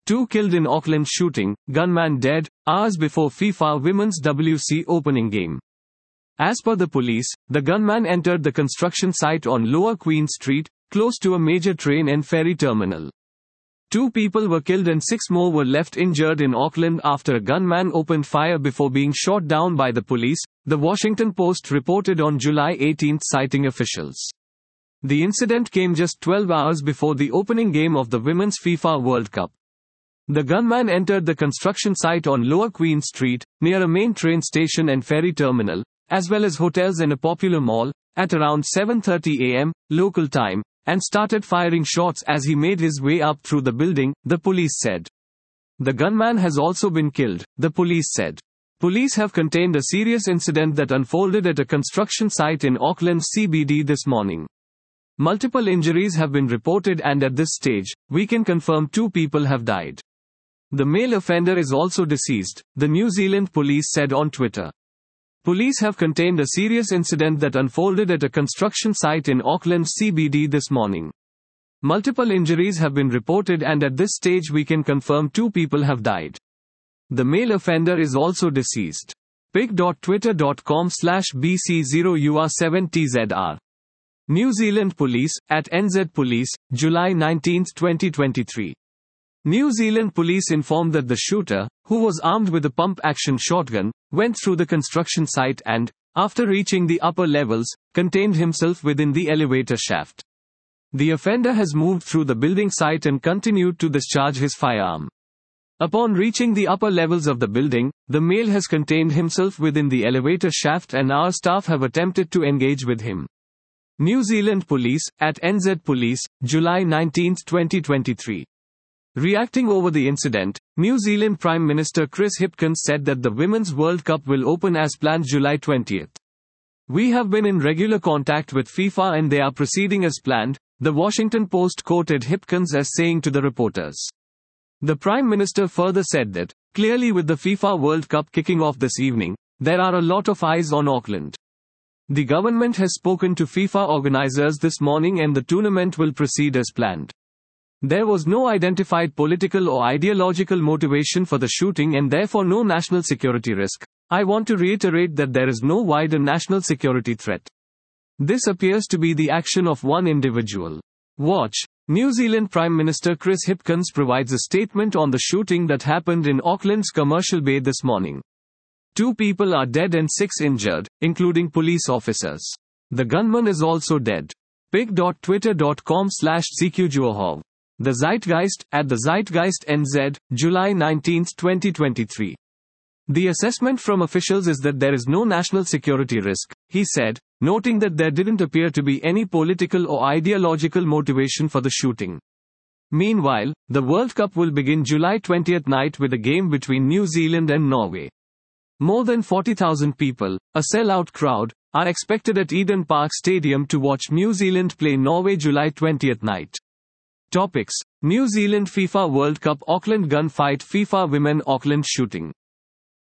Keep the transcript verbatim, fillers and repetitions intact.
Two killed in Auckland shooting, gunman dead, hours before FIFA Women's W C opening game. As per the police, the gunman entered the construction site on Lower Queen Street, close to a major train and ferry terminal. Two people were killed and six more were left injured in Auckland after a gunman opened fire before being shot down by the police, the Washington Post reported on July eighteenth, citing officials. The incident came just twelve hours before the opening game of the Women's FIFA World Cup. The gunman entered the construction site on Lower Queen Street, near a main train station and ferry terminal, as well as hotels and a popular mall, at around seven thirty a m local time, and started firing shots as he made his way up through the building, the police said. The gunman has also been killed, the police said. Police have contained a serious incident that unfolded at a construction site in Auckland C B D this morning. Multiple injuries have been reported and at this stage, we can confirm two people have died. The male offender is also deceased, the New Zealand police said on Twitter. Police have contained a serious incident that unfolded at a construction site in Auckland C B D this morning. Multiple injuries have been reported and at this stage we can confirm two people have died. The male offender is also deceased. pic dot twitter dot com slash B C zero U R seven T Z R. New Zealand Police, at N Z Police, July nineteenth twenty twenty-three. New Zealand police informed that the shooter, who was armed with a pump-action shotgun, went through the construction site and, after reaching the upper levels, contained himself within the elevator shaft. The offender has moved through the building site and continued to discharge his firearm. Upon reaching the upper levels of the building, the male has contained himself within the elevator shaft and our staff have attempted to engage with him. New Zealand Police, at N Z Police, July nineteenth twenty twenty-three. Reacting over the incident, New Zealand Prime Minister Chris Hipkins said that the Women's World Cup will open as planned July twentieth. We have been in regular contact with FIFA and they are proceeding as planned, the Washington Post quoted Hipkins as saying to the reporters. The Prime Minister further said that, clearly with the FIFA World Cup kicking off this evening, there are a lot of eyes on Auckland. The government has spoken to FIFA organizers this morning and the tournament will proceed as planned. There was no identified political or ideological motivation for the shooting and therefore no national security risk. I want to reiterate that there is no wider national security threat. This appears to be the action of one individual. Watch. New Zealand Prime Minister Chris Hipkins provides a statement on the shooting that happened in Auckland's Commercial Bay this morning. Two people are dead and six injured, including police officers. The gunman is also dead. pic dot twitter dot com slash C Q Juahov. The Zeitgeist, at the Zeitgeist N Z, July nineteenth twenty twenty-three. The assessment from officials is that there is no national security risk, he said, noting that there didn't appear to be any political or ideological motivation for the shooting. Meanwhile, the World Cup will begin July twentieth night with a game between New Zealand and Norway. More than forty thousand people, a sellout crowd, are expected at Eden Park Stadium to watch New Zealand play Norway July twentieth night. Topics: New Zealand FIFA World Cup Auckland gunfight FIFA Women Auckland shooting.